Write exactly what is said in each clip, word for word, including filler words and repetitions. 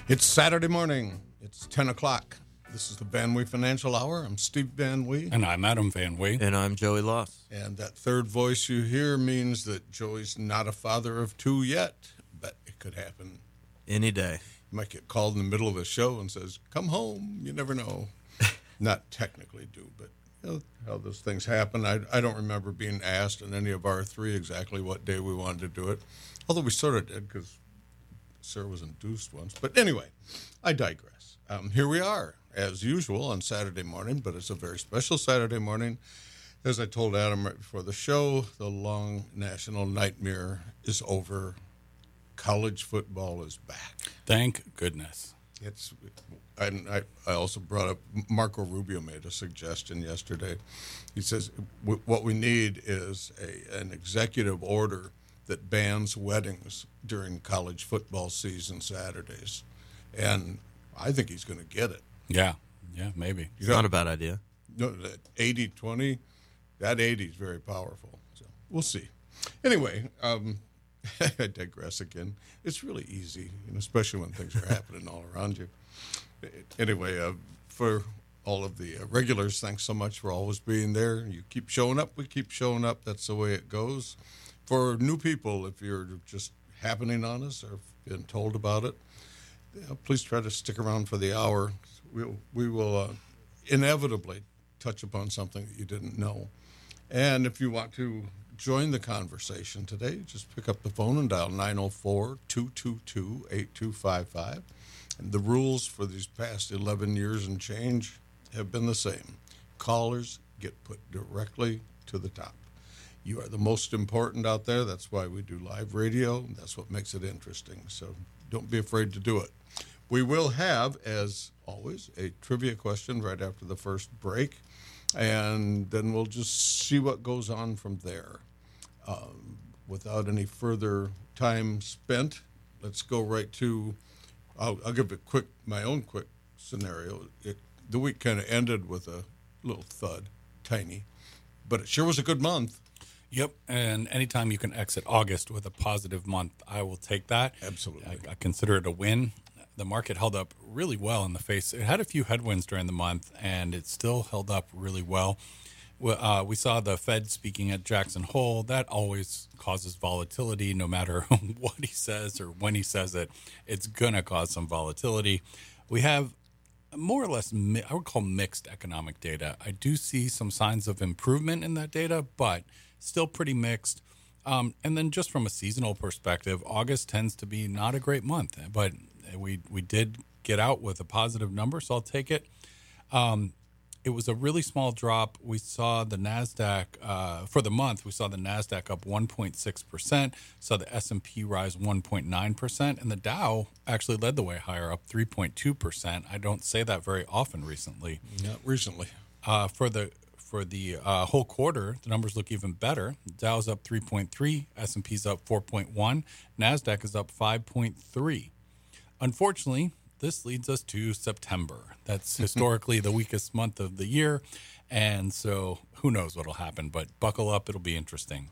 It's Saturday morning. It's ten o'clock. This is the Van Wee Financial Hour. I'm Steve Van Wee. And I'm Adam Van Wee. And I'm Joey Loss. And that third voice you hear means that Joey's not a father of two yet, but it could happen any day. You might get called in the middle of the show and says, come home. You never know. Not technically do, but you know, how those things happen. I, I don't remember being asked in any of our three exactly what day we wanted to do it, although we sort of did because Sarah was induced once. But anyway, I digress. Um, here we are, as usual, on Saturday morning, but it's a very special Saturday morning. As I told Adam right before the show, the long national nightmare is over. College football is back. Thank goodness. It's. I, I also brought up, Marco Rubio made a suggestion yesterday. He says w- what we need is a, an executive order that bans weddings during college football season Saturdays. And I think he's going to get it. Yeah, yeah, maybe. It's not a bad idea. No, that eighty twenty, that eighty is very powerful. So we'll see. Anyway, um, I digress again. It's really easy, you know, especially when things are happening all around you. Anyway, uh, for all of the uh, regulars, thanks so much for always being there. You keep showing up, we keep showing up. That's the way it goes. For new people, if you're just happening on us or been told about it, you know, please try to stick around for the hour. We'll, we will uh, inevitably touch upon something that you didn't know. And if you want to join the conversation today, just pick up the phone and dial nine oh four, two two two, eight two five five. And the rules for these past eleven years and change have been the same. Callers get put directly to the top. You are the most important out there. That's why we do live radio. That's what makes it interesting. So don't be afraid to do it. We will have, as always, a trivia question right after the first break. And then we'll just see what goes on from there. Um, without any further time spent, let's go right to... I'll, I'll give a quick, my own quick scenario. It, the week kind of ended with a little thud, tiny, but it sure was a good month. Yep, and anytime you can exit August with a positive month, I will take that. Absolutely. I, I consider it a win. The market held up really well in the face. It had a few headwinds during the month, and it still held up really well. Uh, we saw the Fed speaking at Jackson Hole. That always causes volatility, no matter what he says or when he says it. It's going to cause some volatility. We have more or less, I would call mixed economic data. I do see some signs of improvement in that data, but still pretty mixed. Um, and then just from a seasonal perspective, August tends to be not a great month, but we we did get out with a positive number, so I'll take it. Um, It was a really small drop. We saw the NASDAQ, uh, for the month, we saw the NASDAQ up one point six percent, saw the S and P rise one point nine percent, and the Dow actually led the way higher, up three point two percent. I don't say that very often recently. Not recently. Uh, for the for the uh, whole quarter, the numbers look even better. Dow's up three point three, S and P's up four point one, NASDAQ is up five point three. Unfortunately, this leads us to September. That's historically the weakest month of the year, and so who knows what will happen, but buckle up, it'll be interesting.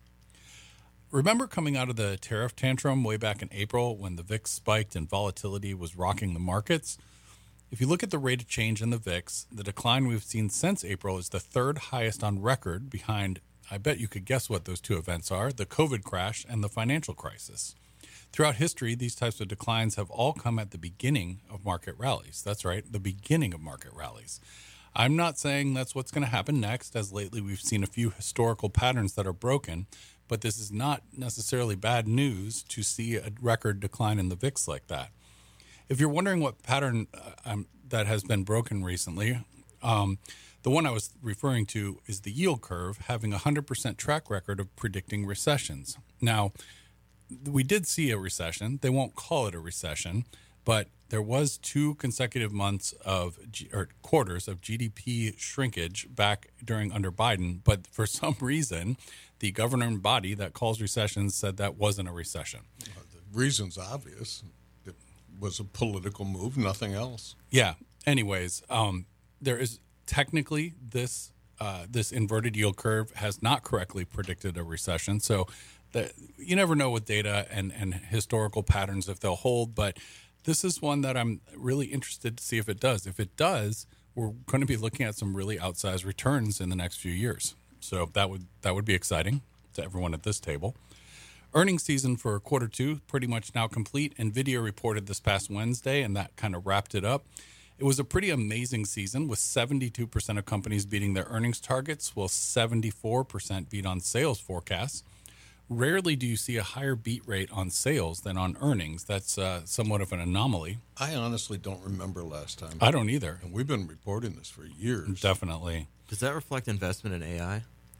Remember coming out of the tariff tantrum way back in April when the V I X spiked and volatility was rocking the markets? If you look at the rate of change in the V I X, the decline we've seen since April is the third highest on record behind, I bet you could guess what those two events are, the COVID crash and the financial crisis. Throughout history, these types of declines have all come at the beginning of market rallies. That's right, the beginning of market rallies. I'm not saying that's what's going to happen next, as lately we've seen a few historical patterns that are broken, but this is not necessarily bad news to see a record decline in the V I X like that. If you're wondering what pattern uh, um, that has been broken recently, um, the one I was referring to is the yield curve having a one hundred percent track record of predicting recessions. Now, we did see a recession. They won't call it a recession, but there was two consecutive months of G, or quarters of G D P shrinkage back during under Biden. But for some reason, the governing body that calls recessions said that wasn't a recession. Well, the reason's obvious. It was a political move, nothing else. Yeah. Anyways, um, there is technically this uh, this inverted yield curve has not correctly predicted a recession. So that you never know with data and, and historical patterns if they'll hold, but This is one that I'm really interested to see if it does. If it does, we're going to be looking at some really outsized returns in the next few years. So that would that would be exciting to everyone at this table. Earnings season for quarter two pretty much now complete. NVIDIA reported this past Wednesday, and that kind of wrapped it up. It was a pretty amazing season with seventy-two percent of companies beating their earnings targets, while seventy-four percent beat on sales forecasts. Rarely do you see a higher beat rate on sales than on earnings. That's uh, somewhat of an anomaly. I honestly don't remember last time. I don't either. And we've been reporting this for years. Definitely. Does that reflect investment in A I?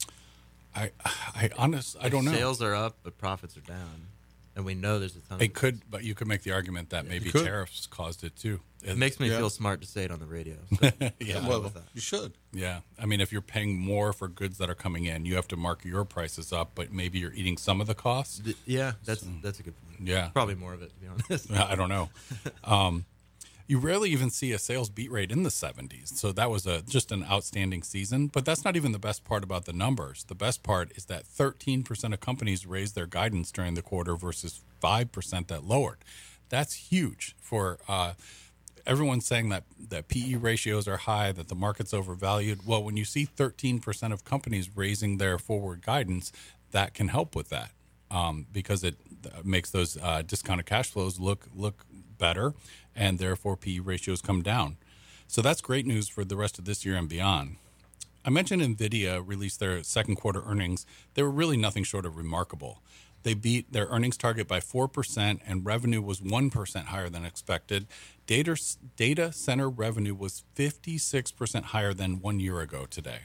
I, I honest, I don't know. Sales are up, but profits are down, and we know there's a ton. It of could, but you could make the argument that maybe tariffs caused it too. It makes me Yeah. feel smart to say it on the radio. So Yeah. Well, you should. Yeah. I mean, if you're paying more for goods that are coming in, you have to mark your prices up, but maybe you're eating some of the costs. D- yeah, that's that's a good point. Yeah. Probably more of it, to be honest. I don't know. Um, you rarely even see a sales beat rate in the seventies. So that was a just an outstanding season. But that's not even the best part about the numbers. The best part is that thirteen percent of companies raised their guidance during the quarter versus five percent that lowered. That's huge for uh, everyone's saying that, that P E ratios are high, that the market's overvalued. Well, when you see thirteen percent of companies raising their forward guidance, that can help with that um, because it makes those uh, discounted cash flows look look better, and therefore P E ratios come down. So that's great news for the rest of this year and beyond. I mentioned NVIDIA released their second quarter earnings. They were really nothing short of remarkable. They beat their earnings target by four percent, and revenue was one percent higher than expected. Data, data center revenue was fifty-six percent higher than one year ago today.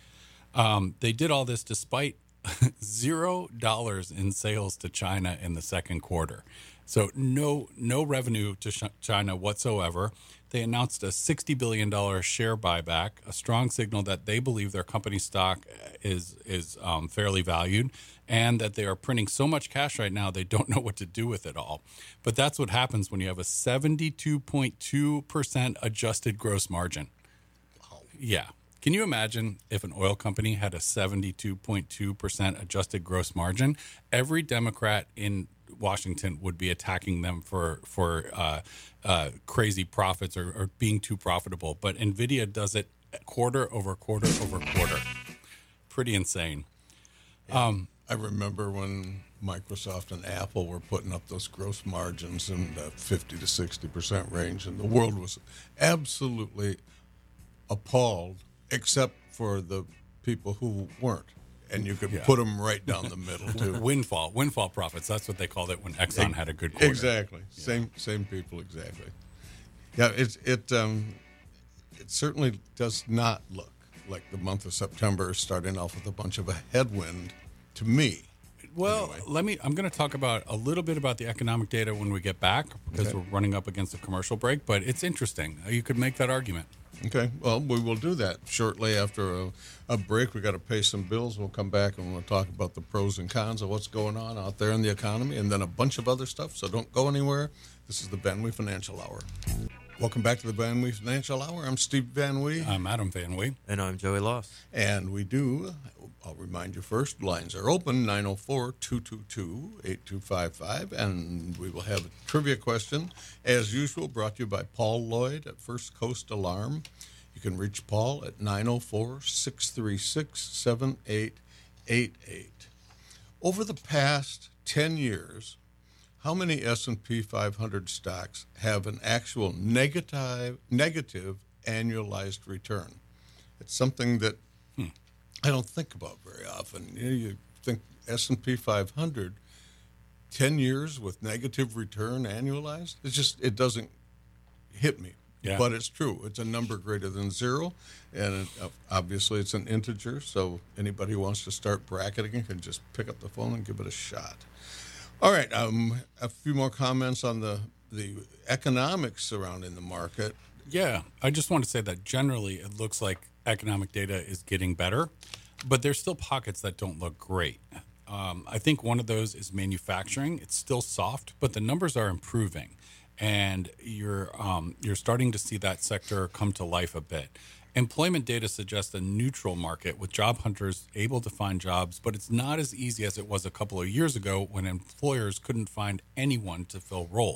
Um, they did all this despite zero dollars in sales to China in the second quarter. So no no revenue to sh- China whatsoever. They announced a sixty billion dollars share buyback, a strong signal that they believe their company stock is is um, fairly valued, and that they are printing so much cash right now they don't know what to do with it all. But that's what happens when you have a seventy-two point two percent adjusted gross margin. Yeah. Can you imagine if an oil company had a seventy-two point two percent adjusted gross margin? Every Democrat in Washington would be attacking them for for uh, uh, crazy profits or, or being too profitable. But NVIDIA does it quarter over quarter over quarter. Pretty insane. Um, I remember when Microsoft and Apple were putting up those gross margins in the fifty to sixty percent range, and the world was absolutely appalled, except for the people who weren't. And you could Yeah. put them right down the middle, too. windfall, windfall profits. That's what they called it when Exxon had a good quarter. Exactly. Same same people, exactly. Yeah, it, it, um, it certainly does not look like the month of September is starting off with a bunch of a headwind to me. Well, Anyway. let me. I'm going to talk about a little bit about the economic data when we get back because Okay. we're running up against a commercial break. But it's interesting. You could make that argument. Okay, well, we will do that shortly after a, a break. We got to pay some bills. We'll come back and we'll talk about the pros and cons of what's going on out there in the economy, and then a bunch of other stuff. So don't go anywhere. This is the Van Wee Financial Hour. Welcome back to the Van Wee Financial Hour. I'm Steve Van Wee, I'm Adam Van Wee. And I'm Joey Loss. and we do. I'll remind you first, lines are open, nine oh four, two two two, eight two five five, and we will have a trivia question, as usual, brought to you by Paul Lloyd at First Coast Alarm. You can reach Paul at nine oh four, six three six, seven eight eight eight. Over the past ten years, how many S and P five hundred stocks have an actual negative, negative annualized return? It's something that I don't think about very often. You know, you think S and P five hundred, ten years with negative return annualized? It's just, it doesn't hit me. Yeah. But it's true. It's a number greater than zero, and it, obviously it's an integer, so anybody who wants to start bracketing can just pick up the phone and give it a shot. All right, um, a few more comments on the, the economics surrounding the market. Yeah, I just want to say that generally it looks like economic data is getting better, but there's still pockets that don't look great. Um, I think one of those is manufacturing. It's still soft, but the numbers are improving, and you're um, you're starting to see that sector come to life a bit. Employment data suggests a neutral market with job hunters able to find jobs, but it's not as easy as it was a couple of years ago when employers couldn't find anyone to fill roles.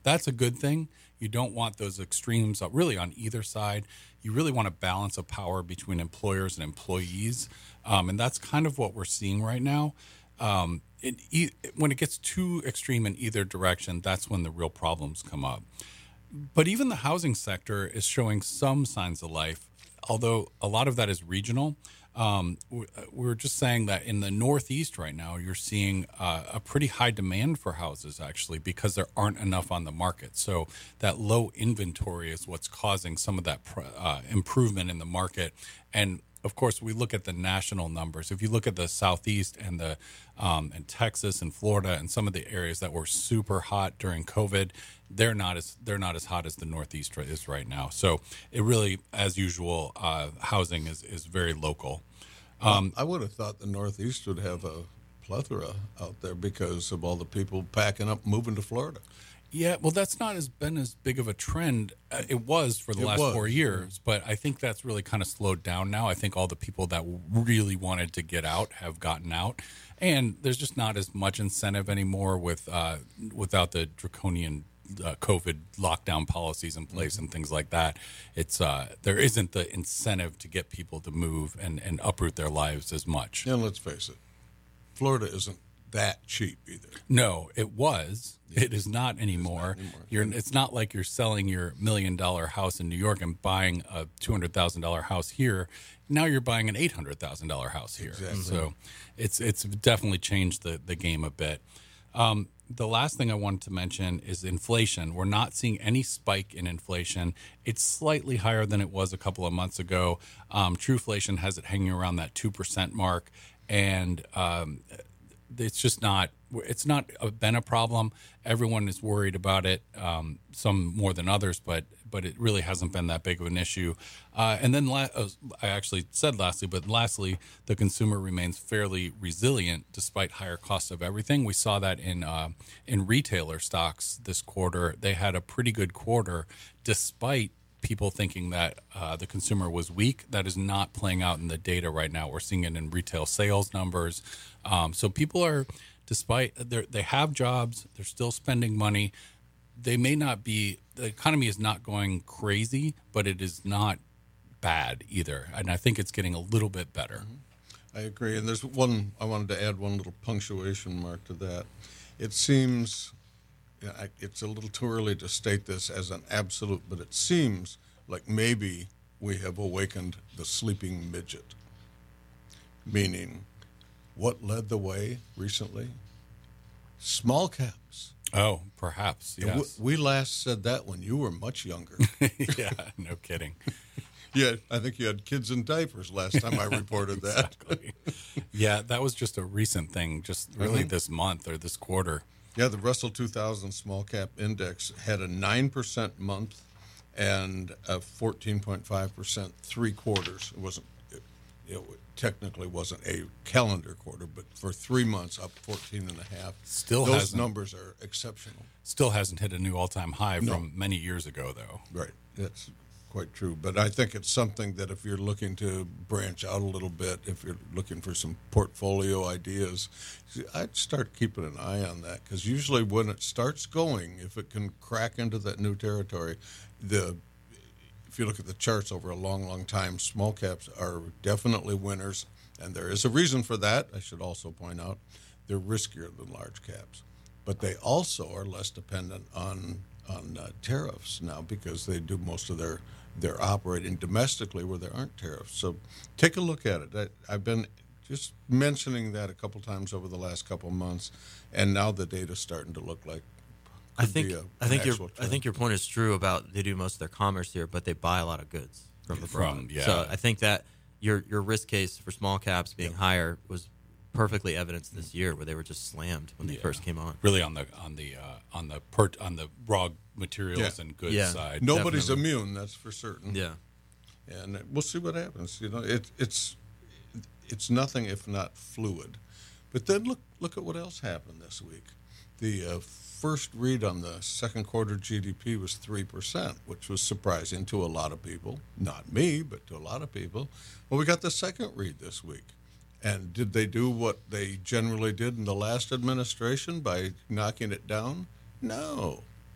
that's a good thing. You don't want those extremes uh, really on either side. You really want a balance of power between employers and employees. Um, and that's kind of what we're seeing right now. Um, it, e- when it gets too extreme in either direction, that's when the real problems come up. But even the housing sector is showing some signs of life, although a lot of that is regional. Um, we- we're just saying that in the Northeast right now, you're seeing uh, a pretty high demand for houses, actually, because there aren't enough on the market. So that low inventory is what's causing some of that pr- uh, improvement in the market. And of course, we look at the national numbers. If you look at the Southeast and the um, and Texas and Florida and some of the areas that were super hot during COVID, they're not as they're not as hot as the Northeast is right now. So it really, as usual, uh, housing is is very local. Um, I would have thought the Northeast would have a plethora out there because of all the people packing up, moving to Florida. Yeah, well, that's not as been as big of a trend. Uh, it was for the It last was, four years, but I think that's really kind of slowed down now. I think all the people that really wanted to get out have gotten out, and there's just not as much incentive anymore with uh, without the draconian uh, COVID lockdown policies in place and things like that. It's uh, there isn't the incentive to get people to move and, and uproot their lives as much. And let's face it, Florida isn't that cheap either. No, it was. It is not anymore. anymore. You're. It's not like you're selling your million dollar house in New York and buying a two hundred thousand dollar house here. Now you're buying an eight hundred thousand dollar house here. Exactly. So it's it's definitely changed the the game a bit. Um, the last thing I wanted to mention is inflation. We're not seeing any spike in inflation. It's slightly higher than it was a couple of months ago. Um, Trueflation has it hanging around that two percent mark, and um, it's just not it's not been a problem. Everyone is worried about it, um, some more than others, but but it really hasn't been that big of an issue. Uh, and then la- uh, I actually said lastly, but lastly, the consumer remains fairly resilient despite higher costs of everything. We saw that in uh, in retailer stocks this quarter. They had a pretty good quarter despite people thinking that uh, the consumer was weak. That is not playing out in the data right now. We're seeing it in retail sales numbers. Um, so people are, despite they have jobs, they're still spending money. They may not be, the economy is not going crazy, but it is not bad either. And I think it's getting a little bit better. I agree. And there's one, I wanted to add one little punctuation mark to that. It seems, you know, I- it's a little too early to state this as an absolute, but it seems like maybe we have awakened the sleeping midget. Meaning, what led the way recently? Small caps. Oh, perhaps, And yes. we, we last said that when you were much younger. Yeah, no kidding. Yeah, I think you had kids in diapers last time I reported that. Exactly. Yeah, that was just a recent thing, just really Mhm. this month or this quarter. Yeah, the Russell two thousand Small Cap Index had a nine percent month and a fourteen point five percent three quarters. It wasn't, it, it technically wasn't a calendar quarter, but for three months, up fourteen and a half. Still Those hasn't- numbers are exceptional. Still hasn't hit a new all-time high No. from many years ago, though. Right. That's quite true. But I think it's something that if you're looking to branch out a little bit, if you're looking for some portfolio ideas, I'd start keeping an eye on that because usually when it starts going, if it can crack into that new territory, the if you look at the charts over a long, long time, small caps are definitely winners. And there is a reason for that. I should also point out they're riskier than large caps. But they also are less dependent on on uh, tariffs now because they do most of their their operating domestically where there aren't tariffs. So take a look at it. I, I've been just mentioning that a couple times over the last couple of months, and now the data's starting to look like I could think be a, I think an your actual I trend. think your point is true about they do most of their commerce here, but they buy a lot of goods from abroad. From, yeah. So I think that your your risk case for small caps being higher was perfectly evidenced this year, where they were just slammed when they Yeah. first came on. Really on the on the uh, on the per, on the raw materials Yeah. and goods Yeah. side. Nobody's definitely. immune, that's for certain. Yeah, And we'll see what happens. You know, it, it's it's nothing if not fluid. But then look look at what else happened this week. The uh, first read on the second quarter G D P was three percent, which was surprising to a lot of people. Not me, but to a lot of people. Well, we got the second read this week. And did they do what they generally did in the last administration by knocking it down? No.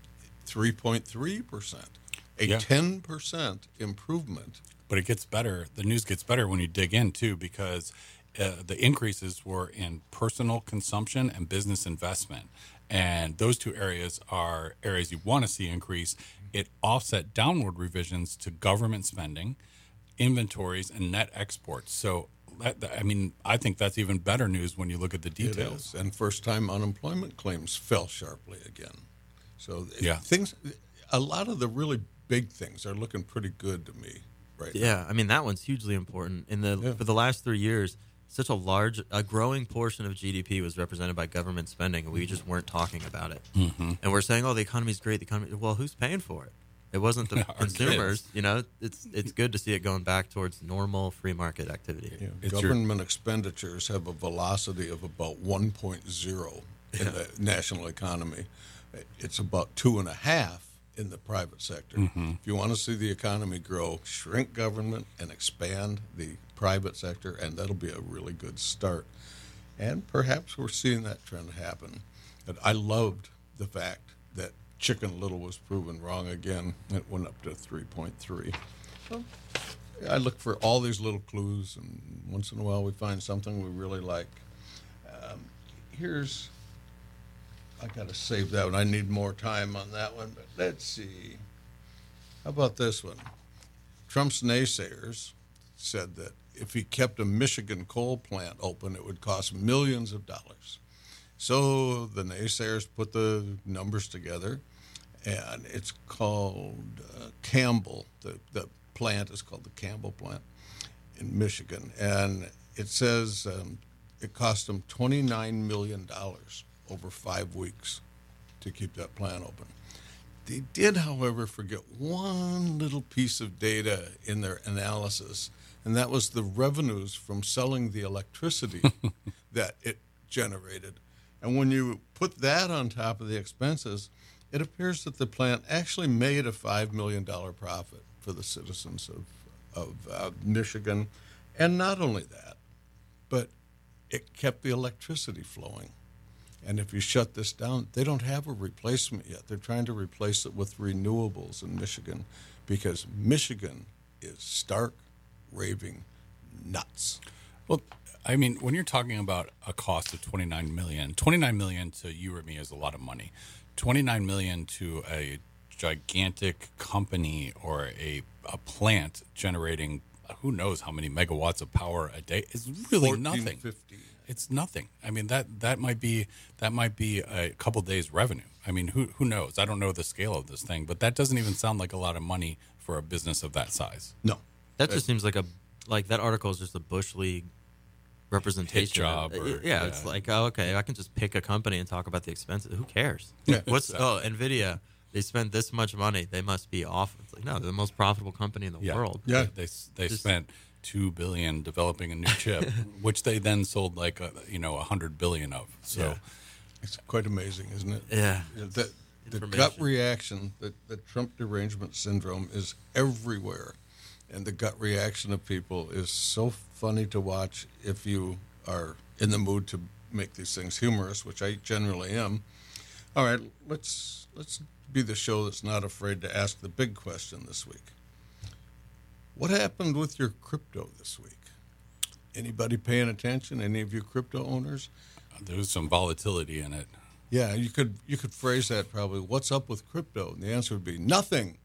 three point three percent, a Yeah. ten percent improvement. But it gets better. The news gets better when you dig in, too, because uh, the increases were in personal consumption and business investment. And those two areas are areas you want to see increase. It offset downward revisions to government spending, inventories, and net exports. So, that, that- I mean, I think that's even better news when you look at the It details. is. And first-time unemployment claims fell sharply again. So Yeah. things, a lot of the really big things are looking pretty good to me right now. Yeah, I mean that one's hugely important. In the Yeah. for the last three years, such a large, a growing portion of G D P was represented by government spending, and we just weren't talking about it. Mm-hmm. And we're saying, "Oh, the economy's great." The economy. Well, who's paying for it? It wasn't the Our consumers. kids. You know, it's it's good to see it going back towards normal free market activity. Yeah. It's your- Government expenditures have a velocity of about one point oh in the national economy. It's about two and a half in the private sector. If you want to see the economy grow, shrink government and expand the private sector, and that'll be a really good start. And perhaps we're seeing that trend happen. But I loved the fact that Chicken Little was proven wrong again. It went up to three point three. So I look for all these little clues, and once in a while we find something we really like. Um, here's, I got to save that one. I need more time on that one, but let's see. How about this one? Trump's naysayers said that if he kept a Michigan coal plant open, it would cost millions of dollars. So the naysayers put the numbers together, and it's called uh, Campbell. The, the plant is called the Campbell plant in Michigan, and it says um, it cost them twenty-nine million dollars over five weeks to keep that plant open. They did, however, forget one little piece of data in their analysis, and that was the revenues from selling the electricity that it generated. And when you put that on top of the expenses, it appears that the plant actually made a five million dollars profit for the citizens of, of uh, Michigan. And not only that, but it kept the electricity flowing. And if you shut this down, they don't have a replacement yet. They're trying to replace it with renewables in Michigan because Michigan is stark, raving nuts. Well, I mean, when you're talking about a cost of twenty-nine million dollars, twenty-nine million dollars to you or me is a lot of money. twenty-nine million dollars to a gigantic company or a, a plant generating who knows how many megawatts of power a day is really fourteen nothing. fifty. It's nothing. I mean, that that might be that might be a couple days revenue. I mean, who who knows? I don't know the scale of this thing, but that doesn't even sound like a lot of money for a business of that size. No. That just seems like a like that article is just a bush league representation. job of- or- yeah, yeah. it's like oh, okay, I can just pick a company and talk about the expenses. Who cares? Yeah, What's oh Nvidia? They spent this much money. They must be off. It's like no, they're the most profitable company in the Yeah. world. Yeah. They they Just- spent two billion developing a new chip, which they then sold like a, you know a hundred billion of. So Yeah. It's quite amazing, isn't it? Yeah. The, the Information. gut reaction, the, the Trump derangement syndrome is everywhere. And the gut reaction of people is so funny to watch if you are in the mood to make these things humorous, which I generally am. All right, let's let's be the show that's not afraid to ask the big question this week. What happened with your crypto this week? Anybody paying attention? Any of you crypto owners? there was some volatility in it. Yeah, you could you could phrase that probably. What's up with crypto? And the answer would be nothing.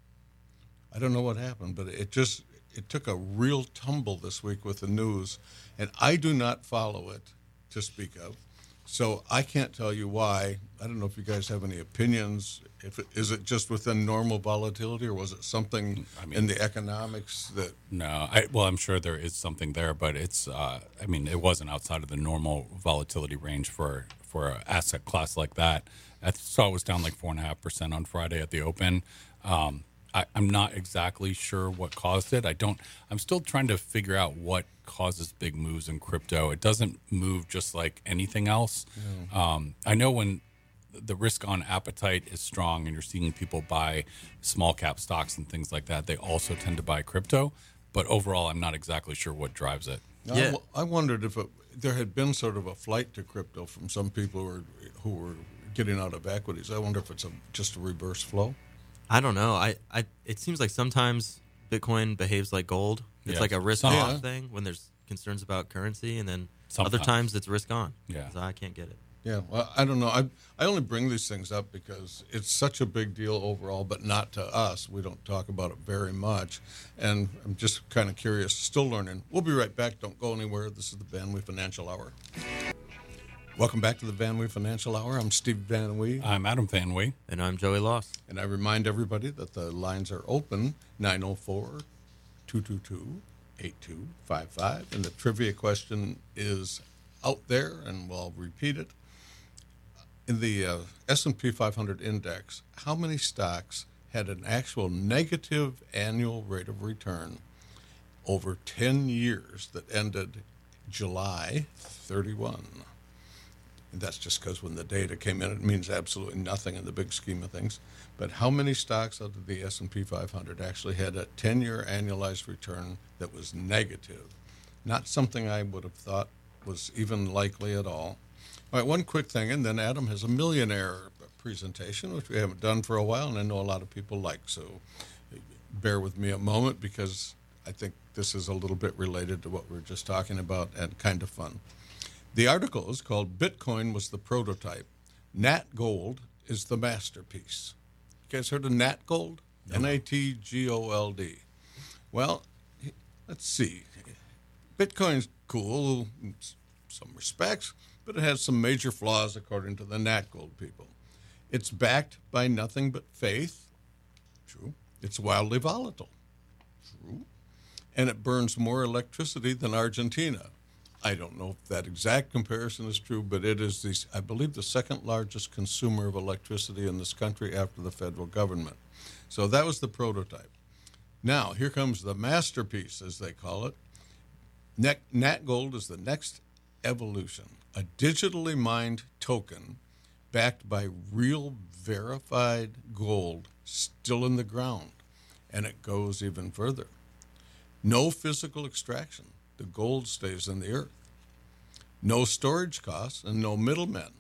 I don't know what happened, but it just it took a real tumble this week with the news, and I do not follow it to speak of, so I can't tell you why. I don't know if you guys have any opinions. If it, is it just within normal volatility, or was it something I mean- in the economics that? No, I well, I'm sure there is something there, but it's. Uh, I mean, it wasn't outside of the normal volatility range for for an asset class like that. I saw it was down like four and a half percent on Friday at the open. Um, I, I'm not exactly sure what caused it. I don't. I'm still trying to figure out what causes big moves in crypto. It doesn't move just like anything else. Um, I know when the risk on appetite is strong and you're seeing people buy small cap stocks and things like that, they also tend to buy crypto. But overall, I'm not exactly sure what drives it. I Yeah. w- I wondered if it, there had been sort of a flight to crypto from some people who were, who were getting out of equities. I wonder if it's a, just a reverse flow. I don't know. I, I it seems like sometimes Bitcoin behaves like gold. It's Yeah. like a risk Some- off Yeah. thing when there's concerns about currency, and then Sometimes. other times it's risk on. Yeah. So I can't get it. Yeah, well, I don't know. I I only bring these things up because it's such a big deal overall, but not to us. We don't talk about it very much, and I'm just kind of curious, still learning. We'll be right back. Don't go anywhere. This is the Van Wee Financial Hour. Welcome back to the Van Wee Financial Hour. I'm Steve Van Wee, I'm Adam Van Wee. And I'm Joey Loss. and I remind everybody that the lines are open, nine oh four, two two two, eight two five five, and the trivia question is out there, and we'll repeat it. In the uh, S and P five hundred index, how many stocks had an actual negative annual rate of return over ten years that ended July thirty-first? And that's just because when the data came in, it means absolutely nothing in the big scheme of things. But how many stocks out of the S and P five hundred actually had a ten-year annualized return that was negative? Not something I would have thought was even likely at all. All right, one quick thing, and then Adam has a millionaire presentation, which we haven't done for a while, and I know a lot of people like. So bear with me a moment because I think this is a little bit related to what we were just talking about and kind of fun. The article is called Bitcoin Was the Prototype. Nat Gold is the Masterpiece. You guys heard of Nat Gold? No. N A T G O L D. Well, let's see. Bitcoin's cool in some respects, but it has some major flaws according to the Nat Gold people. It's backed by nothing but faith. True. It's wildly volatile. True. And it burns more electricity than Argentina. I don't know if that exact comparison is true, but it is, the, I believe, the second largest consumer of electricity in this country after the federal government. So that was the prototype. Now, here comes the masterpiece, as they call it. Net, Nat Gold is the next evolution, a digitally mined token backed by real verified gold still in the ground. And it goes even further. No physical extraction. The gold stays in the earth. No storage costs and no middlemen.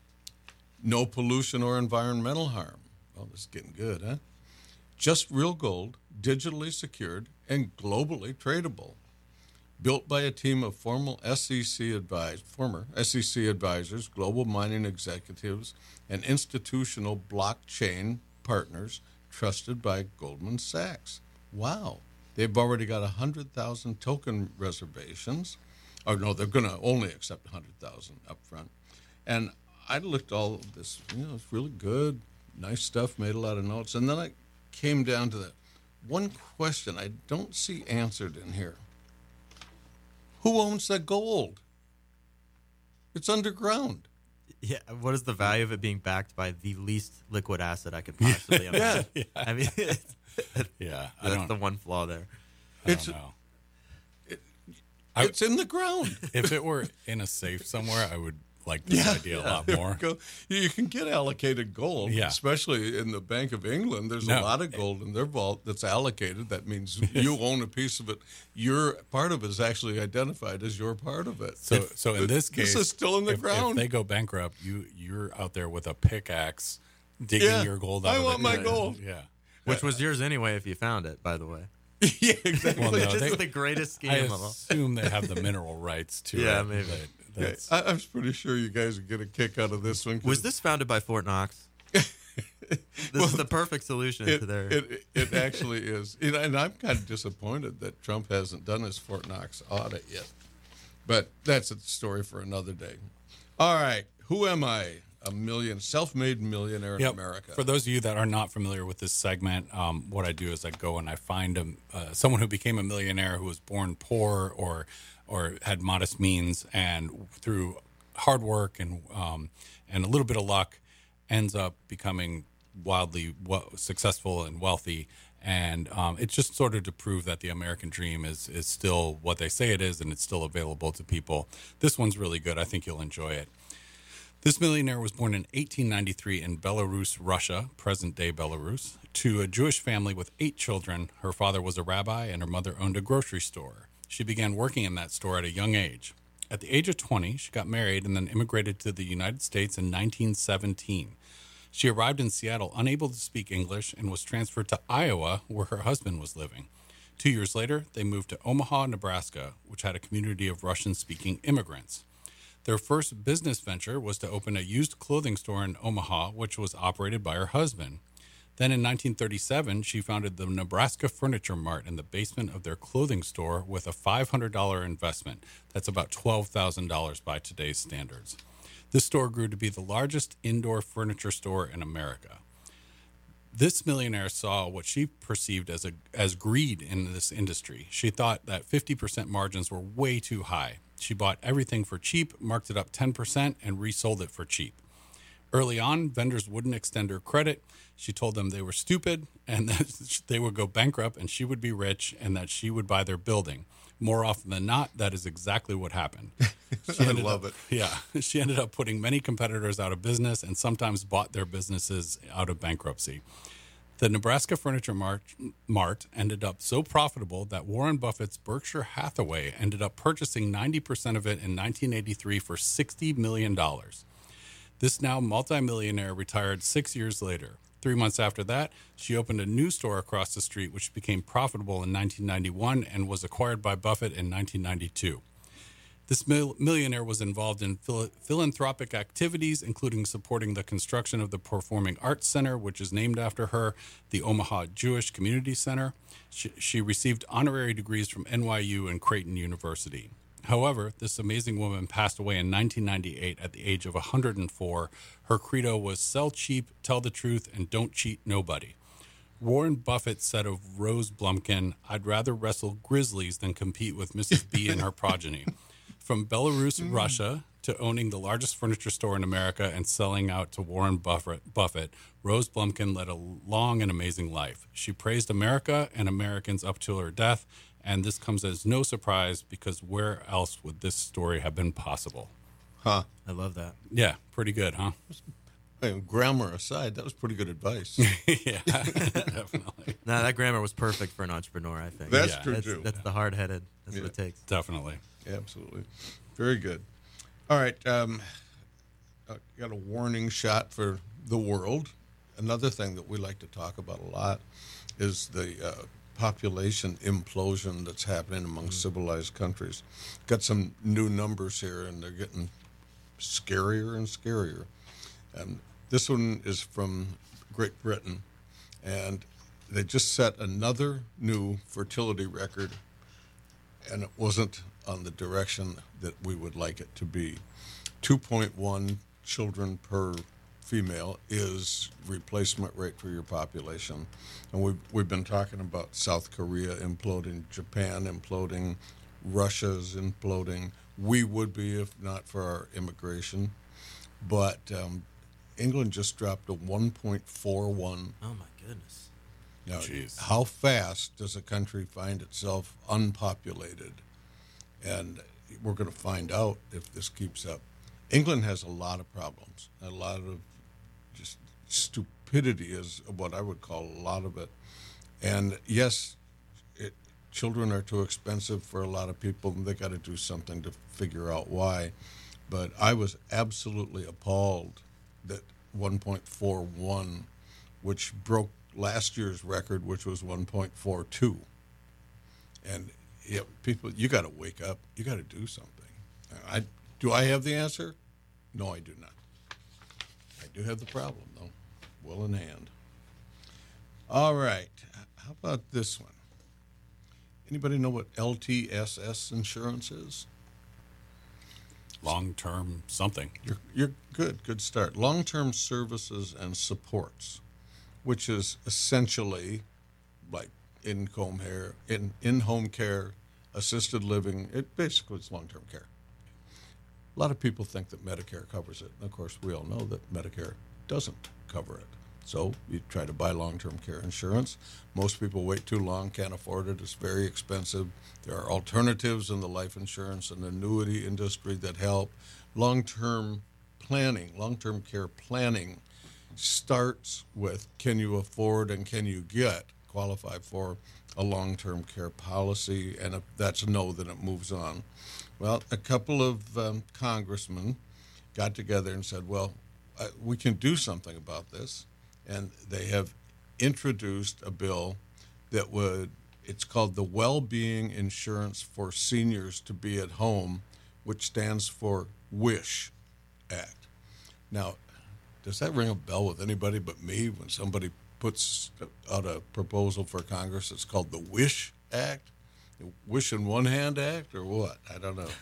No pollution or environmental harm. Well, this is getting good, huh? Just real gold, digitally secured, and globally tradable. Built by a team of formal S E C advised, former S E C advisors, global mining executives, and institutional blockchain partners trusted by Goldman Sachs. Wow. They've already got one hundred thousand token reservations. Or no, they're going to only accept one hundred thousand up front. And I looked all of this, you know, it's really good, nice stuff, made a lot of notes. And then I came down to the one question I don't see answered in here. Who owns that gold? It's underground. Yeah, what is the value of it being backed by the least liquid asset I could possibly imagine? Yeah. I mean, it's, Yeah, I that's don't, the one flaw there. I It's- don't know. I- It's in the ground. If it were in a safe somewhere, I would like this idea a lot more. Go, you can get allocated gold, Yeah. especially in the Bank of England. There's No. a lot of gold in their vault that's allocated. That means you own a piece of it. Your part of it is actually identified as your part of it. So, so in this case, this is still in the if, ground. If they go bankrupt, you you're out there with a pickaxe digging Yeah, your gold out I of want it. my Yeah. gold. Yeah. Which was yours anyway if you found it, by the way. yeah, exactly. Well, no, This they- is the greatest scheme I of all. assume they have the mineral rights to Yeah, it. maybe. but Yeah, that's- I, I'm pretty sure you guys would get a kick out of this one. 'cause Was this founded by Fort Knox? This is the perfect solution It, to their. it, it actually is. You know, and I'm kind of disappointed that Trump hasn't done his Fort Knox audit yet. But that's a story for another day. All right. Who am I? A million, self-made millionaire in Yep. America. For those of you that are not familiar with this segment, um, what I do is I go and I find a, uh, someone who became a millionaire who was born poor or or had modest means, and through hard work and um, and a little bit of luck, ends up becoming wildly w- successful and wealthy. And um, it's just sort of to prove that the American dream is is still what they say it is, and it's still available to people. This one's really good. I think you'll enjoy it. This millionaire was born in eighteen ninety-three in Belarus, Russia, present-day Belarus, to a Jewish family with eight children. Her father was a rabbi, and her mother owned a grocery store. She began working in that store at a young age. At the age of twenty, she got married and then immigrated to the United States in nineteen seventeen. She arrived in Seattle unable to speak English and was transferred to Iowa, where her husband was living. Two years later, they moved to Omaha, Nebraska, which had a community of Russian-speaking immigrants. Their first business venture was to open a used clothing store in Omaha, which was operated by her husband. Then in nineteen thirty-seven, she founded the Nebraska Furniture Mart in the basement of their clothing store with a five hundred dollars investment. That's about twelve thousand dollars by today's standards. This store grew to be the largest indoor furniture store in America. This millionaire saw what she perceived as a as greed in this industry. She thought that fifty percent margins were way too high. She bought everything for cheap, marked it up ten percent, and resold it for cheap. Early on, vendors wouldn't extend her credit. She told them they were stupid and that they would go bankrupt and she would be rich and that she would buy their building. More often than not, that is exactly what happened. She I love up, it. Yeah. She ended up putting many competitors out of business and sometimes bought their businesses out of bankruptcy. The Nebraska Furniture Mart, Mart ended up so profitable that Warren Buffett's Berkshire Hathaway ended up purchasing ninety percent of it in nineteen eighty-three for sixty million dollars. This now multimillionaire retired six years later. Three months after that, she opened a new store across the street, which became profitable in nineteen ninety-one and was acquired by Buffett in nineteen ninety-two. This mil- millionaire was involved in phil- philanthropic activities, including supporting the construction of the Performing Arts Center, which is named after her, the Omaha Jewish Community Center. She, she received honorary degrees from N Y U and Creighton University. However, this amazing woman passed away in nineteen ninety-eight at the age of one hundred four. Her credo was sell cheap, tell the truth, and don't cheat nobody. Warren Buffett said of Rose Blumkin, "I'd rather wrestle grizzlies than compete with Missus B and her progeny." From Belarus, mm. Russia, to owning the largest furniture store in America and selling out to Warren Buffett, Buffett, Rose Blumkin led a long and amazing life. She praised America and Americans up to her death, and this comes as no surprise because where else would this story have been possible? Huh. I love that. Yeah, pretty good, huh? Hey, grammar aside, that was pretty good advice. Yeah, definitely. No, that grammar was perfect for an entrepreneur, I think. That's Yeah. true, That's, too. that's the hard-headed. That's Yeah. what it takes. Definitely. Absolutely. Very good. All right. Um, I got a warning shot for the world. Another thing that we like to talk about a lot is the uh, population implosion that's happening among mm-hmm. civilized countries. Got some new numbers here, and they're getting scarier and scarier. And this one is from Great Britain, and they just set another new fertility record, and it wasn't on the direction that we would like it to be. two point one children per female is replacement rate for your population. And we've, we've been talking about South Korea imploding, Japan imploding, Russia's imploding. We would be if not for our immigration. But um, England just dropped to one point four one. Oh, my goodness. Now, Jeez. how fast does a country find itself unpopulated? And we're going to find out if this keeps up. England has a lot of problems. A lot of just stupidity is what I would call a lot of it. And yes, it, children are too expensive for a lot of people, and they got to do something to figure out why. But I was absolutely appalled that one point four one, which broke last year's record, which was one point four two. And yeah, people, you got to wake up. You got to do something. I do. I have the answer? No, I do not. I do have the problem, though. Well in hand. All right. How about this one? Anybody know what L T S S insurance is? Long-term something. You're, you're good. Good start. Long-term services and supports, which is essentially like in-home care, in, in-home care, assisted living. It basically is long-term care. A lot of people think that Medicare covers it. And of course, we all know that Medicare doesn't cover it. So you try to buy long-term care insurance. Most people wait too long, can't afford it. It's very expensive. There are alternatives in the life insurance and annuity industry that help. Long-term planning, long-term care planning starts with can you afford and can you get qualify for a long-term care policy, and if that's a no, then it moves on. Well, a couple of um, congressmen got together and said, well, uh, we can do something about this, and they have introduced a bill that would, it's called the Well-Being Insurance for Seniors to Be at Home, which stands for WISH Act. Now, does that ring a bell with anybody but me when somebody puts out a proposal for Congress? It's called the WISH Act, the Wish in One Hand Act, or what? I don't know.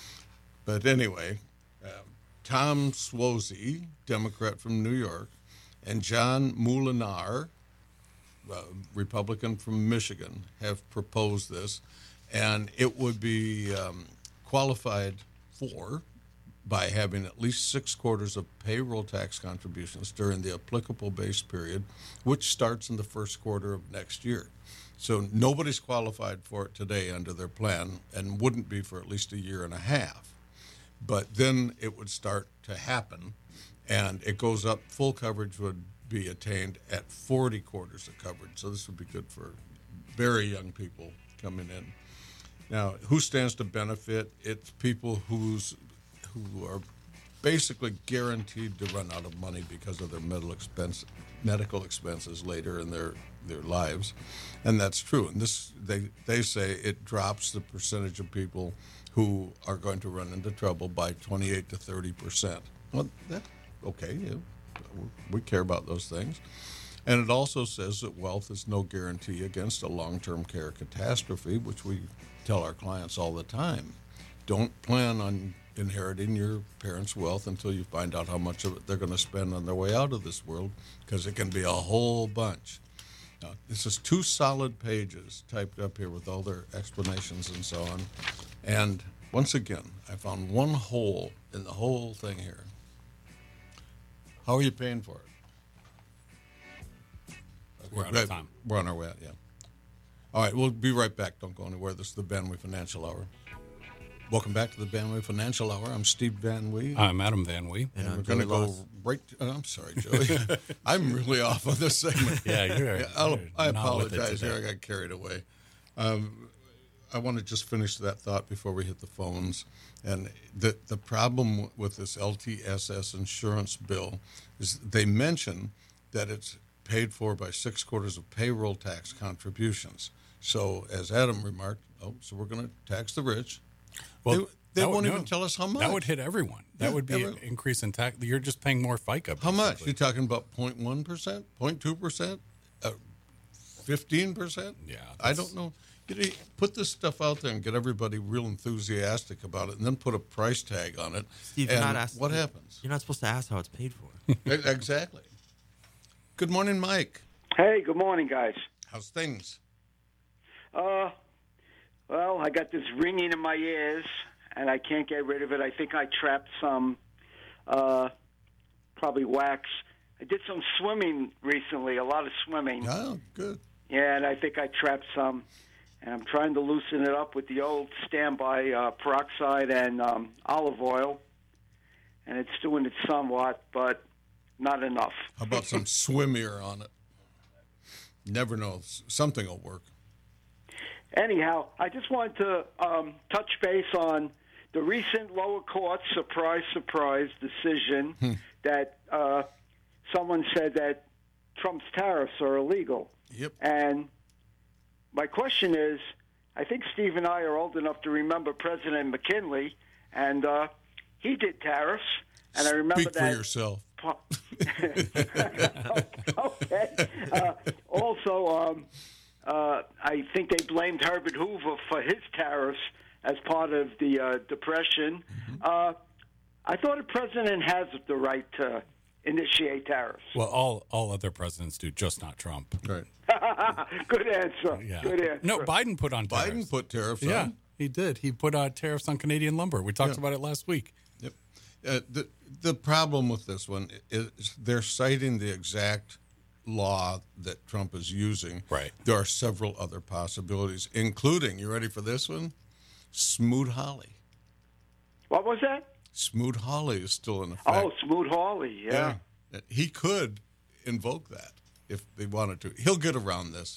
But anyway, um, Tom Suozzi, Democrat from New York, and John Molinar, uh, Republican from Michigan, have proposed this, and it would be um, qualified for by having at least six quarters of payroll tax contributions during the applicable base period, which starts in the first quarter of next year. So nobody's qualified for it today under their plan and wouldn't be for at least a year and a half. But then it would start to happen, and it goes up. Full coverage would be attained at forty quarters of coverage. So this would be good for very young people coming in. Now, who stands to benefit? It's people who's who are basically guaranteed to run out of money because of their medical expense, medical expenses later in their, their lives, and that's true. And this, they they say, it drops the percentage of people who are going to run into trouble by twenty-eight to thirty percent. Well, that's okay. Yeah, we care about those things. And it also says that wealth is no guarantee against a long-term care catastrophe, which we tell our clients all the time. Don't plan on inheriting your parents' wealth until you find out how much of it they're going to spend on their way out of this world, because it can be a whole bunch. Now, this is two solid pages typed up here with all their explanations and so on. And once again, I found one hole in the whole thing here. How are you paying for it? Okay, We're out of time. We're on our way out, yeah. All right, we'll be right back. Don't go anywhere. This is the Van Wee Financial Hour. Welcome back to the Van Wee Financial Hour. I'm Steve Van Wee. I'm Adam Van Wee. And, And we're going to go Loss. right to, oh, I'm sorry, Joey. I'm really off on this segment. Yeah, you're. Yeah, I'll, you're I not with it apologize here. today. I got carried away. Um, I want to just finish that thought before we hit the phones. And the, the problem with this L T S S insurance bill is they mention that it's paid for by six quarters of payroll tax contributions. So, as Adam remarked, oh, so we're going to tax the rich. Well, they they that would- won't no, even tell us how much. That would hit everyone. That Yeah, would be every- an increase in tax. You're just paying more FICA. How much? basically. You're talking about zero point one percent, zero point two percent, uh, fifteen percent? Yeah, I that's- don't know. You know, put this stuff out there and get everybody real enthusiastic about it, and then put a price tag on it. Steve, and you're not asking, what happens? You're not supposed to ask how it's paid for. E- exactly. Good morning, Mike. Hey, good morning, guys. How's things? Uh, well, I got this ringing in my ears, and I can't get rid of it. I think I trapped some, uh, probably wax. I did some swimming recently, a lot of swimming. Oh, good. Yeah, and I think I trapped some, and I'm trying to loosen it up with the old standby uh, peroxide and um, olive oil, and it's doing it somewhat, but not enough. How about some swimmier on it? Never know. S- Something will work. Anyhow, I just wanted to um, touch base on the recent lower court, surprise, surprise, decision Hmm. that uh, someone said that Trump's tariffs are illegal. Yep. And my question is, I think Steve and I are old enough to remember President McKinley, and uh, he did tariffs. And I remember Speak that. for yourself. Okay. Uh, also, um, uh, I think they blamed Herbert Hoover for his tariffs as part of the uh, Depression. Uh, I thought a president has the right to initiate tariffs. Well, all all other presidents do, just not Trump. Right. Good answer. Yeah. Good answer. No, Biden put on tariffs. Biden put tariffs Yeah, on. he did. He put on tariffs on Canadian lumber. We talked Yeah. about it last week. Yep. Uh, the the problem with this one is they're citing the exact law that Trump is using. Right. There are several other possibilities, including, you ready for this one? Smoot-Hawley. What was that? Smoot-Hawley is still in effect. Oh, Smoot-Hawley, yeah. Yeah. He could invoke that if they wanted to. He'll get around this.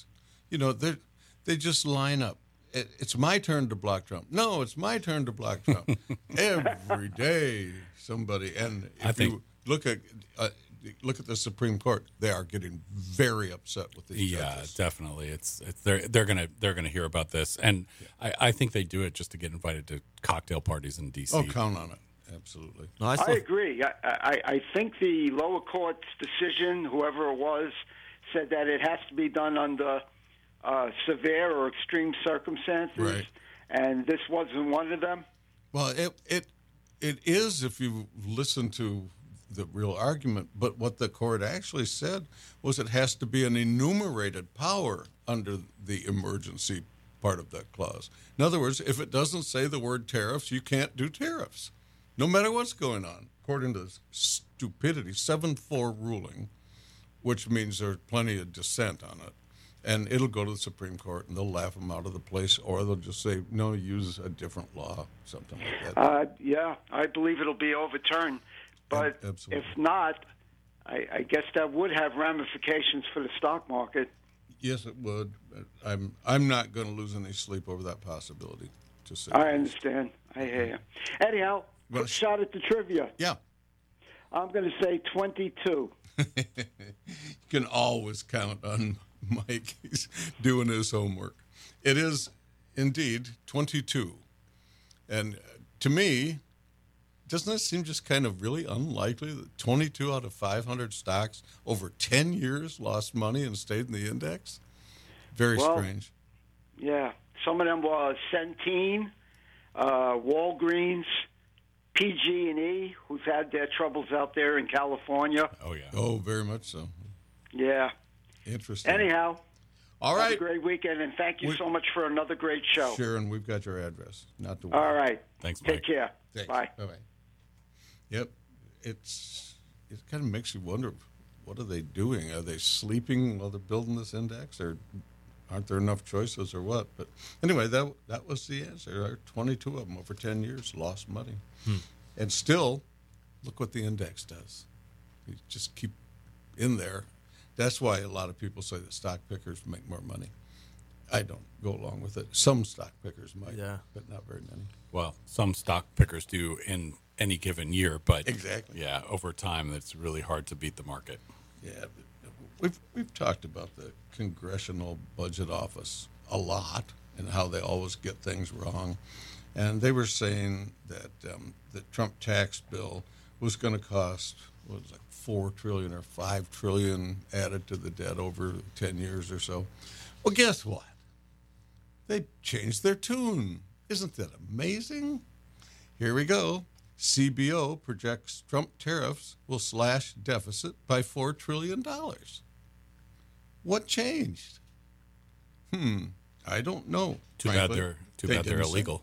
You know, they they just line up. It, it's my turn to block Trump. No, it's my turn to block Trump. Every day, somebody. And if I think, you look at uh, look at the Supreme Court, they are getting very upset with these yeah, judges. definitely. It's, it's they're they're gonna they're gonna hear about this, and yeah. I, I think they do it just to get invited to cocktail parties in D C. Oh, count on it. Absolutely. No, I, I still, agree. I, I, I think the lower court's decision, whoever it was, said that it has to be done under uh, severe or extreme circumstances, right. and this wasn't one of them. Well, it it it is if you listen to the real argument, but what the court actually said was it has to be an enumerated power under the emergency part of that clause. In other words, if it doesn't say the word tariffs, you can't do tariffs, no matter what's going on, according to this stupidity seven four ruling, which means there's plenty of dissent on it. And it'll go to the Supreme Court, and they'll laugh them out of the place, or they'll just say, no, use a different law, something like that. Uh, yeah, I believe it'll be overturned. But Absolutely. if not, I, I guess that would have ramifications for the stock market. Yes, it would. I'm I'm not going to lose any sleep over that possibility. To say I understand. I hear you. Anyhow, Well, quick shot at the trivia. Yeah. I'm going to say twenty-two. You can always count on Mike. He's doing his homework. It is indeed twenty-two. And to me, doesn't that seem just kind of really unlikely that twenty-two out of five hundred stocks over ten years lost money and stayed in the index? Very Well, strange. Yeah. Some of them were Centene, uh, Walgreens, P G and E, who've had their troubles out there in California. Oh yeah. Oh, very much so. Yeah. Interesting. Anyhow, All have right. a great weekend, and thank you We- so much for another great show. Sharon, we've got your address. Not to worry. All right. Thanks, Take Mike. care. Thanks. Bye. Bye-bye. Yep. It's it kind of makes you wonder, what are they doing? Are they sleeping while they're building this index, or aren't there enough choices, or what? But anyway, that that was the answer. There are twenty-two of them over ten years lost money. Hmm. And still, look what the index does. You just keep in there. That's why a lot of people say that stock pickers make more money. I don't go along with it. Some stock pickers might, Yeah. but not very many. Well, some stock pickers do in any given year, but Exactly. yeah, over time, it's really hard to beat the market. Yeah, but we've we've talked about the Congressional Budget Office a lot and how they always get things wrong, and they were saying that um, the Trump tax bill was going to cost what was it, like four trillion or five trillion added to the debt over ten years or so. Well, guess what? They changed their tune. Isn't that amazing? Here we go. C B O projects Trump tariffs will slash deficit by four trillion dollars. What changed? Hmm, I don't know. Too bad frankly. they're too They bad they're didn't say. illegal.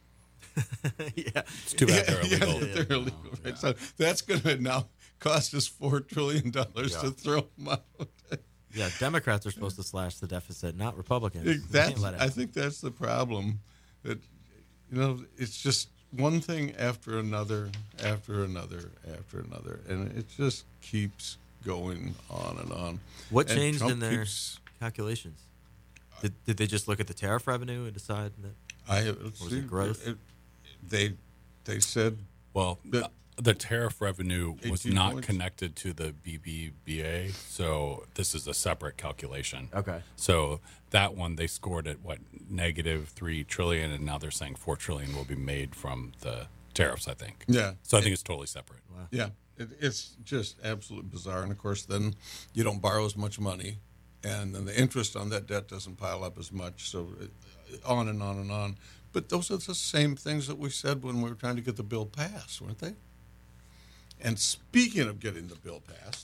yeah. It's too bad they're Yeah, illegal. that they're illegal, right? So that's going to now cost us four trillion dollars Yeah. to throw them out. Yeah, Democrats are supposed to slash the deficit, not Republicans. They That's, can't let it I happen. think that's the problem. That, you know, it's just one thing after another, after another, after another, and it just keeps going on and on. What And changed Trump in their keeps- calculations? Did, did they just look at the tariff revenue and decide that? I let's Was see, it growth? it- they they said Well, The- the tariff revenue was eighteen not points? connected to the B B B A, so this is a separate calculation. Okay. So that one they scored at what negative three trillion, and now they're saying four trillion will be made from the tariffs. I think. yeah. So I think it's totally separate. Yeah, it, it's just absolutely bizarre. And of course, then you don't borrow as much money, and then the interest on that debt doesn't pile up as much. So it, on and on and on. But those are the same things that we said when we were trying to get the bill passed, weren't they? And speaking of getting the bill passed,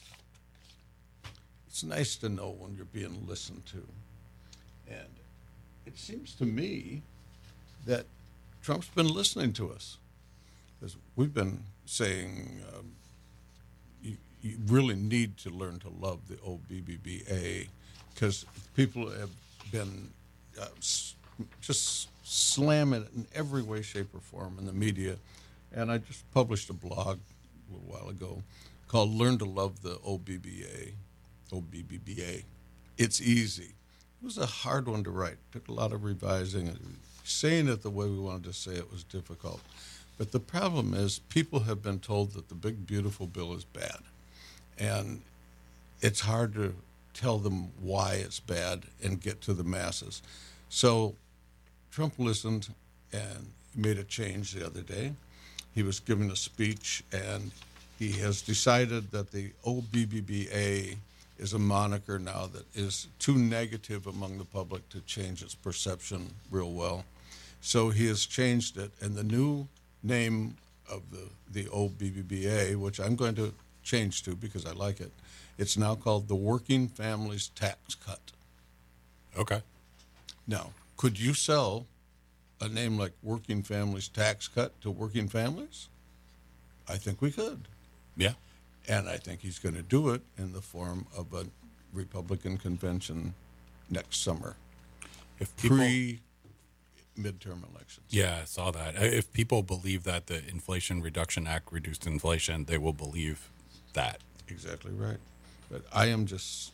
it's nice to know when you're being listened to. And it seems to me that Trump's been listening to us. Because we've been saying um, you, you really need to learn to love the old B B B A, because people have been uh, s- just slamming it in every way, shape, or form in the media. And I just published a blog a little while ago called Learn to Love the O B B A. O B B B A. It's easy. was a hard one to write. Took a lot of revising. Saying it the way we wanted to say it was difficult. But the problem is people have been told that the big, beautiful bill is bad. And it's hard to tell them why it's bad and get to the masses. So Trump listened and made a change the other day. He was giving a speech, and he has decided that the O B B B A is a moniker now that is too negative among the public to change its perception real well. So he has changed it, and the new name of the, the O B B B A, which I'm going to change to because I like it, it's now called the Working Families Tax Cut. Okay. Now, could you sell a name like Working Families Tax Cut to working families? I think we could. Yeah. And I think he's going to do it in the form of a Republican convention next summer, If people, pre-midterm elections. yeah, I saw that. If people believe that the Inflation Reduction Act reduced inflation, they will believe that. Exactly right. But I am just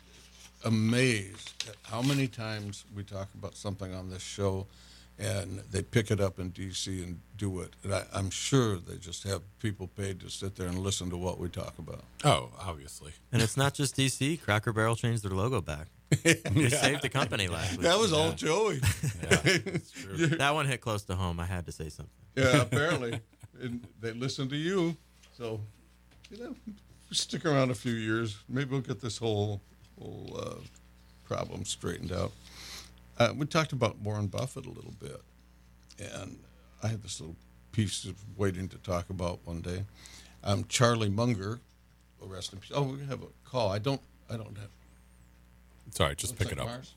amazed at how many times we talk about something on this show and they pick it up in D C and do it. And I, I'm sure they just have people paid to sit there and listen to what we talk about. Oh, obviously. And it's not just D C. Cracker Barrel changed their logo back. They saved the company last week. That was all Joey. Yeah, that's true. That one hit close to home. I had to say something. Yeah, apparently. And they listen to you. So, you know, stick around a few years. Maybe we'll get this whole whole uh, problem straightened out. Uh, we talked about Warren Buffett a little bit. And I had this little piece of waiting to talk about one day. Um, Charlie Munger, oh, rest in peace. Oh, we have a call. I don't, I don't have. Sorry, just pick Looks it like up. Mars.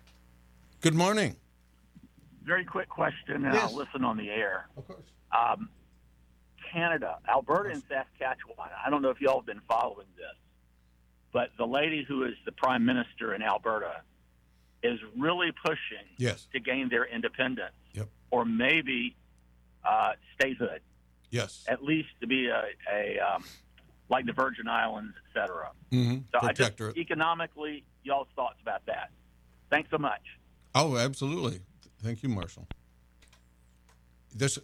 Good morning. Very quick question, and Yes. I'll listen on the air. Of course. Um, Canada, Alberta, and Saskatchewan. I don't know if y'all have been following this, but the lady who is the prime minister in Alberta is really pushing Yes. to gain their independence, Yep. or maybe uh, statehood, Yes. at least to be a, a um, like the Virgin Islands, et cetera. Mm-hmm. So I just, Protectorate. economically, y'all's thoughts about that. Thanks so much. Oh, absolutely. Thank you, Marshall. This,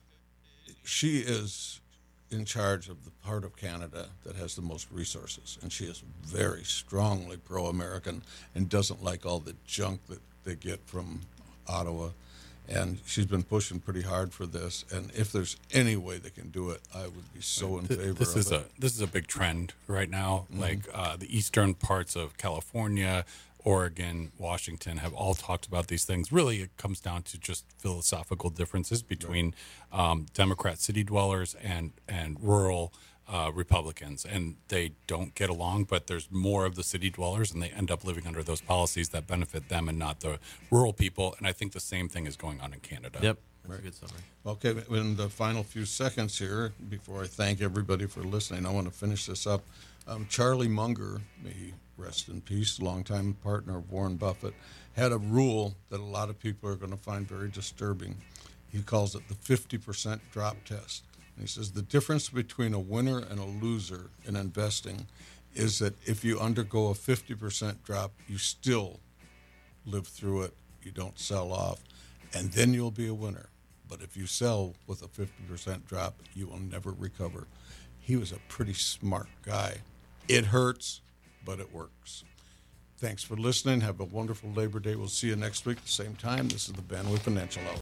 she is in charge of the part of Canada that has the most resources, and she is very strongly pro-American and doesn't like all the junk that they get from Ottawa. And she's been pushing pretty hard for this. And if there's any way they can do it, I would be so in Th- favor this of is it. a this is a big trend right now. Mm-hmm. Like uh, the eastern parts of California, Oregon, Washington have all talked about these things. Really, it comes down to just philosophical differences between um, Democrat city dwellers and and rural uh, Republicans, and they don't get along. But there's more of the city dwellers, and they end up living under those policies that benefit them and not the rural people. And I think the same thing is going on in Canada. Yep. That's a good summary. Okay, in the final few seconds here, before I thank everybody for listening, I want to finish this up. Um, Charlie Munger, may he rest in peace, longtime partner of Warren Buffett, had a rule that a lot of people are going to find very disturbing. He calls it the fifty percent drop test. And he says the difference between a winner and a loser in investing is that if you undergo a fifty percent drop, you still live through it, you don't sell off, and then you'll be a winner. But if you sell with a fifty percent drop, you will never recover. He was a pretty smart guy. It hurts, but it works. Thanks for listening. Have a wonderful Labor Day. We'll see you next week at the same time. This is the Bandwidth Financial Hour.